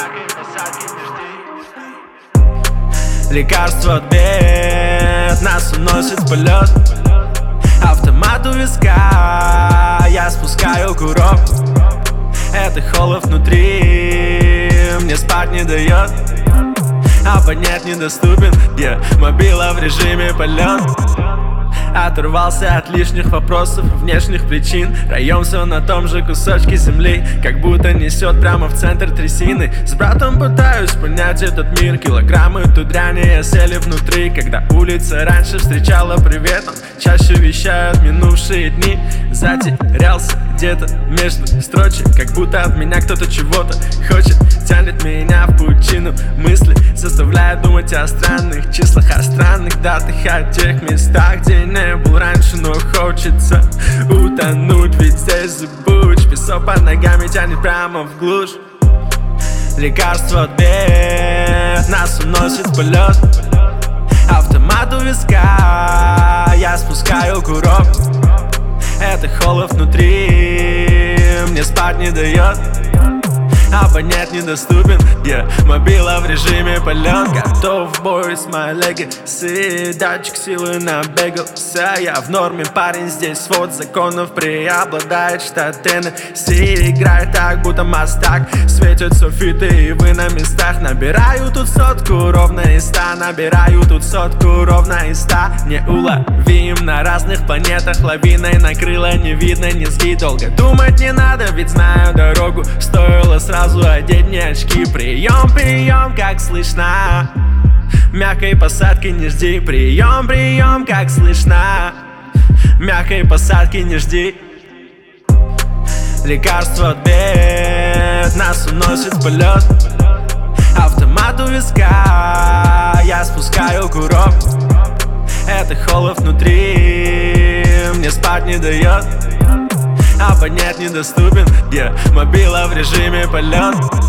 Лекарство ответ нас уносит в полет. Автомат у виска, я спускаю курок. Это холод внутри, мне спать не дает. Абонент недоступен, мобила в режиме полет. Оторвался от лишних вопросов, внешних причин. Роем все на том же кусочке земли, как будто несет прямо в центр трясины. С братом пытаюсь понять этот мир. Килограммы тут дряни осели внутри. Когда улица раньше встречала приветом, чаще вещают минувшие дни. Затерялся где-то между строчек, как будто от меня кто-то чего-то хочет. Тянет меня в пучину мысли, заставляет думать о странных числах, о странных датах, о тех местах, где не был раньше, но хочется утонуть, ведь здесь зыбуч. Песок под ногами тянет прямо в глушь. Лекарство ответ нас уносит в полет. Автомат у виска, я спускаю курок. Это холод внутри, мне спать не дает. Абонент недоступен, мобила в режиме полет. Готов в бой с моей легаси, датчик силы набегался. Я в норме, парень, здесь свод законов преобладает. Штат Теннесси играет так, будто мастак. Светят софиты и вы на местах. Набираю тут сотку ровно из 100. Набираю тут сотку ровно из 100. Неуловим на разных планетах. Лавиной накрыло, не видно низги. Долго думать не надо, ведь знаю дорогу. Стоило сразу одеть мне очки. Прием, прием, как слышно. Мягкой посадки не жди. Прием, прием, как слышно. Мягкой посадки не жди. Лекарство ответ нас уносит в полет. Автомат у виска, я спускаю курок. Это холод внутри, мне спать не дает. Абонент недоступен, мобила в режиме полет.